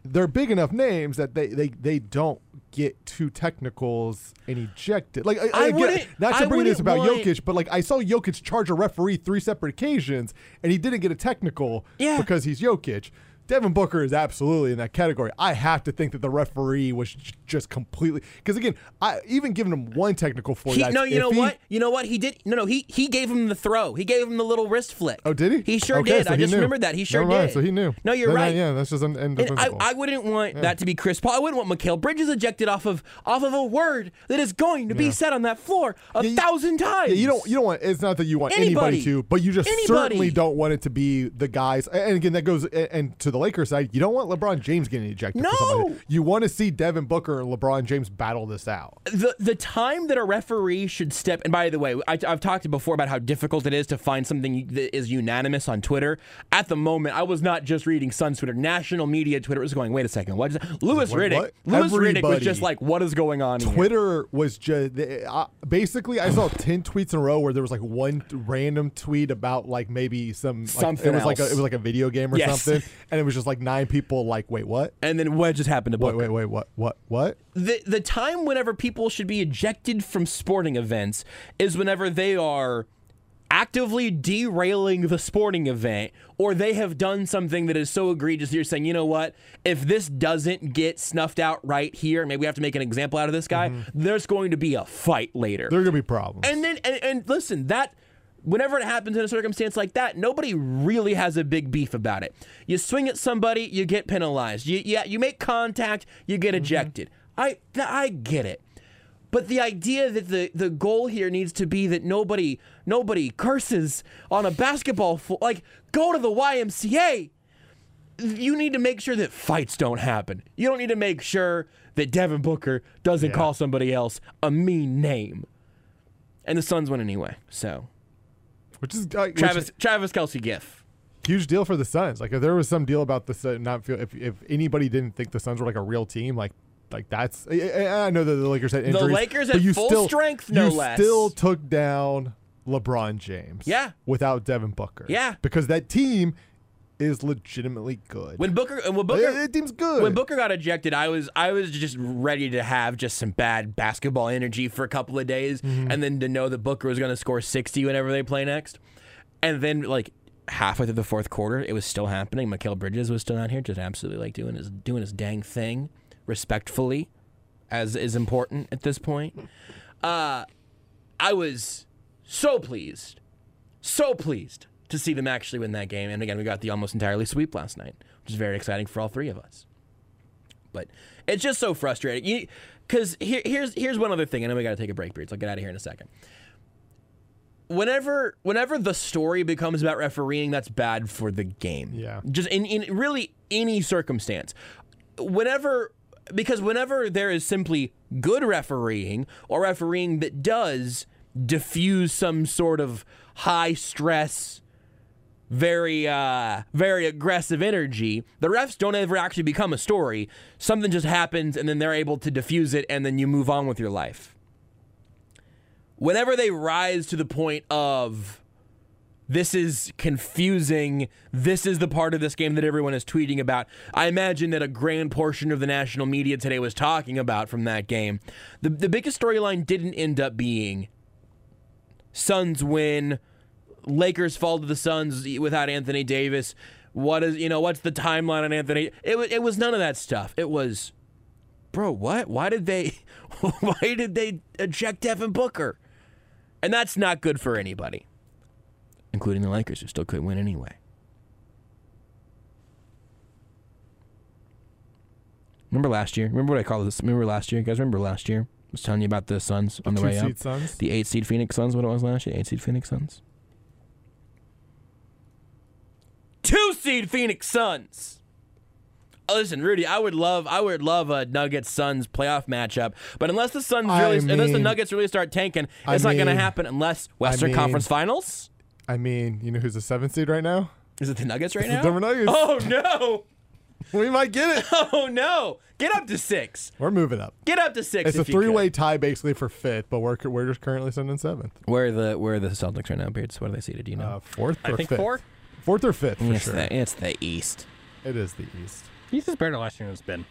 they're big enough names that they, they, they don't get two technicals and ejected. Like I, I I wouldn't- get, not I to bring this wouldn't about want- Jokic, but like I saw Jokic charge a referee three separate occasions, and he didn't get a technical Yeah. because he's Jokic. Devin Booker is absolutely in that category. I have to think that the referee was j- just completely because again, I even giving him one technical for He, that. no, you know iffy. what? You know what? He did. No, no. He he gave him the throw. He gave him the little wrist flick. Oh, did he? He sure Okay, did. so I he just knew. remembered that. He sure Never mind, did. So he knew. No, you're Then, uh, right. yeah, that's just un- And I, indefensible. I wouldn't want that to be Chris Paul. I wouldn't want Mikal Bridges ejected off of off of a word that is going to be Yeah. said on that floor a Yeah, you- thousand times. Yeah, you don't. You don't want. It's not that you want Anybody. anybody, to, but you just Anybody. certainly don't want it to be the guys. And again, that goes. And and to the Lakers side, you don't want LeBron James getting ejected. No. For somebody. You want to see Devin Booker and LeBron James battle this out. the the time that a referee should step. And by the way, I, I've talked before about how difficult it is to find something that is unanimous on Twitter. At the moment, I was not just reading Suns Twitter. National media Twitter was going, wait a second, what is that? Lewis What- Riddick. what? Lewis Riddick was Everybody. just like, what is going on here? Twitter was just uh, basically. I saw ten tweets in a row where there was like one random tweet about like maybe some like, Something It was like a, else. it was like a video game or Yes. something, and it was just like nine people like, wait, what? And then what just happened to Wait, Booker? wait, wait, what, what, what? the the time whenever people should be ejected from sporting events is whenever they are actively derailing the sporting event, or they have done something that is so egregious that you're saying, you know what, if this doesn't get snuffed out right here, maybe we have to make an example out of this guy, there's going to be a fight later. There are gonna be problems. And then, and, and listen, that whenever it happens in a circumstance like that, nobody really has a big beef about it. You swing at somebody, you get penalized. You, yeah, you make contact, you get ejected. I, I get it. But the idea that the, the goal here needs to be that nobody nobody curses on a basketball floor, like go to the Y M C A. You need to make sure that fights don't happen. You don't need to make sure that Devin Booker doesn't Yeah. call somebody else a mean name. And the Suns win anyway. So which is uh, which- Travis Travis Kelce gif. huge deal for the Suns. Like if there was some deal about the Sun- not feel if if anybody didn't think the Suns were like a real team, like like that's I, I I know that the Lakers had injuries. Lakers but at you full still, strength, no you less. still took down LeBron James. Yeah. without Devin Booker. Yeah. because that team is legitimately good. When Booker and when that, Booker that team's good. When Booker got ejected, I was I was just ready to have just some bad basketball energy for a couple of days, and then to know that Booker was going to score sixty whenever they play next, and then like halfway through the fourth quarter, it was still happening. Mikal Bridges was still out here, just absolutely like doing his doing his dang thing, respectfully, as is important at this point. Uh, I was so pleased, so pleased to see them actually win that game. And again, we got the almost entirely sweep last night, which is very exciting for all three of us. But it's just so frustrating. Because here, here's here's one other thing, and then we got to take a break, Beards. I'll get out of here in a second. Whenever whenever the story becomes about refereeing, that's bad for the game. Yeah. Just in, in really any circumstance. Whenever because whenever there is simply good refereeing or refereeing that does diffuse some sort of high stress, very uh, very aggressive energy, the refs don't ever actually become a story. Something just happens and then they're able to diffuse it and then you move on with your life. Whenever they rise to the point of this is confusing, this is the part of this game that everyone is tweeting about, I imagine that a grand portion of the national media today was talking about from that game. The, the biggest storyline didn't end up being Suns win, Lakers fall to the Suns without Anthony Davis. What is, you know, what's the timeline on Anthony? It was, it was none of that stuff. It was, bro, what? Why did they, why did they eject Devin Booker? And that's not good for anybody, including the Lakers, who still could win anyway. Remember last year? Remember what I called this? Remember last year? You guys remember last year? I was telling you about the Suns on the, way up. Two-seed Suns? The eight-seed Phoenix Suns, what it was last year? Eight-seed Phoenix Suns. Two-seed Phoenix Suns! Oh, listen, Rudy, I would love I would love a Nuggets-Suns playoff matchup, but unless the Suns I really, unless the mean- Nuggets really start tanking, I it's not going to mean- happen unless Western mean- Conference Finals? I mean, you know who's the seventh seed right now? Is it the Nuggets right It's the now? Denver Nuggets. Oh, no! We might get it. Oh, no! Get up to six. We're moving up. Get up to six It's a if you could. three-way tie basically for fifth, but we're we're just currently sitting in seventh. Where are the where are the Celtics right now, Beards? What are they seated? Do you know? Uh, fourth I or think fifth? four. Fourth or fifth for it's, sure. the, it's the East. It is the East. East is better last year than it's been.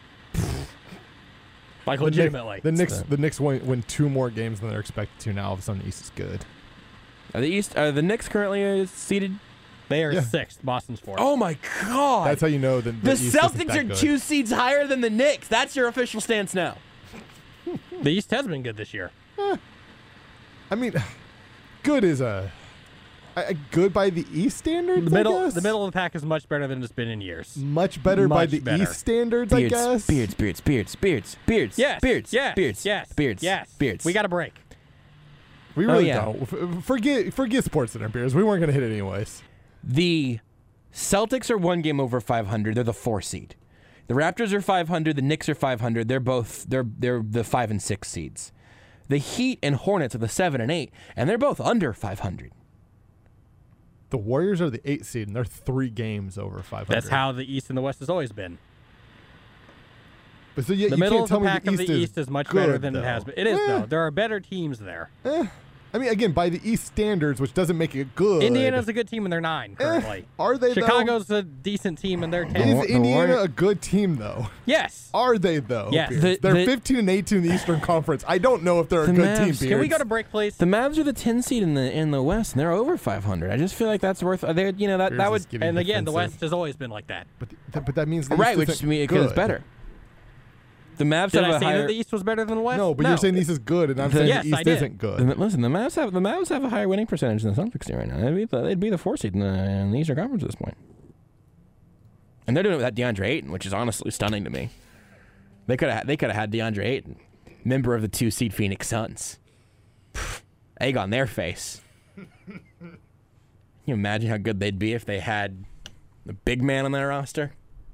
Like, The Knicks- legitimately. The Knicks, the Knicks win, win two more games than they're expected to now. All of a sudden, the East is good. Are the East? Are the Knicks currently uh, seated? They are Yeah. sixth. Boston's fourth. Oh my God! That's how you know that the East isn't Celtics that are good. two seeds higher than the Knicks. That's your official stance now. The East has been good this year. I mean, good is a, a good by the East standards. The middle, I guess? the middle of the pack is much better than it's been in years. much better by Much the better. East standards. I guess. Beards, beards, beards, beards, beards, Yes. beards, Yes. beards, Yes. beards, Yes. beards. We got a break. We really yeah. don't. F- Forget forget Sports Center beers. We weren't gonna hit it anyways. The Celtics are one game over five hundred. They're the four seed. The Raptors are five hundred. The Knicks are five hundred. They're both they're they're the five and six seeds. The Heat and Hornets are the seven and eight, and they're both under five hundred. The Warriors are the eight seed, and they're three games over five hundred. That's how the East and the West has always been. But so you, The you middle can't of tell the me pack the of East the is East is much good, better than though. it has been. It is, Eh, though. There are better teams there. eh. I mean, again, by the East standards, which doesn't make it good. Indiana's a good team, and they're nine currently. Eh, are they, though? Chicago's a decent team, and they're Is ten. Wa- the Indiana Warrior- a good team though? Yes. Are they though? Yes. Beers? The- they're the- fifteen and eighteen in the Eastern Conference. I don't know if they're a The good team. Mavs- Beers. Can we go to break, please? The Mavs are the ten seed in the in the West, and they're over five hundred. I just feel like that's worth. They you know that Beers that is would getting And again, the defensive. West has always been like that. But, th- but that means the right, East which isn't because it's good. better. The Mavs Did have I a say higher. that the East was better than the West? No, but you're saying the East is good, and I'm The- saying Yes, the East I did. isn't good. The- listen, the Mavs have the Mavs have a higher winning percentage than the Celtics do right now. They'd be the, they'd be the four seed in the, in the Eastern Conference at this point, and they're doing it without DeAndre Ayton, which is honestly stunning to me. They could have they could have had DeAndre Ayton, member of the two seed Phoenix Suns. Pff, egg on their face. Can you imagine how good they'd be if they had the big man on their roster?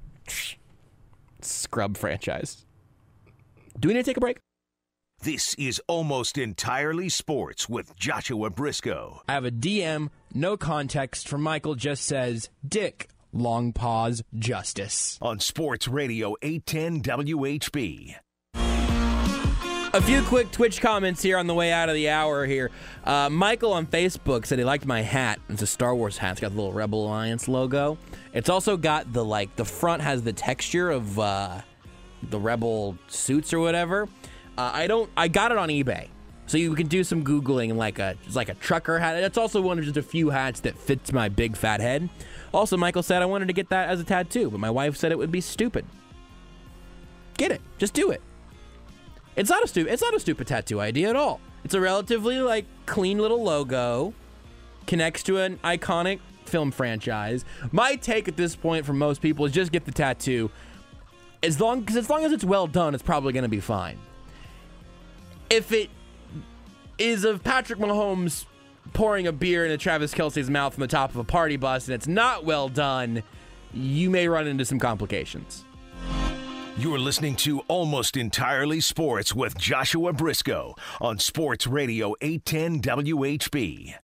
Scrub franchise. Do we need to take a break? This is Almost Entirely Sports with Joshua Briscoe. I have a D M, no context from Michael, just says, Dick, long pause, justice. On Sports Radio eight ten W H B. A few quick Twitch comments here on the way out of the hour here. Uh, Michael on Facebook said he liked my hat. It's a Star Wars hat. It's got the little Rebel Alliance logo. It's also got the, like, the front has the texture of uh, the Rebel suits or whatever. Uh, I don't, I got it on eBay. So you can do some Googling and like a, it's like a trucker hat. It's also one of just a few hats that fits my big fat head. Also, Michael said I wanted to get that as a tattoo, but my wife said it would be stupid. Get it. Just do it. It's not a stupid. It's not a stupid tattoo idea at all. It's a relatively like clean little logo, connects to an iconic film franchise. My take at this point from most people is just get the tattoo. As long because as long as it's well done, it's probably going to be fine. If it is of Patrick Mahomes pouring a beer into Travis Kelce's mouth from the top of a party bus and it's not well done, you may run into some complications. You're listening to Almost Entirely Sports with Joshua Briscoe on Sports Radio eight ten W H B.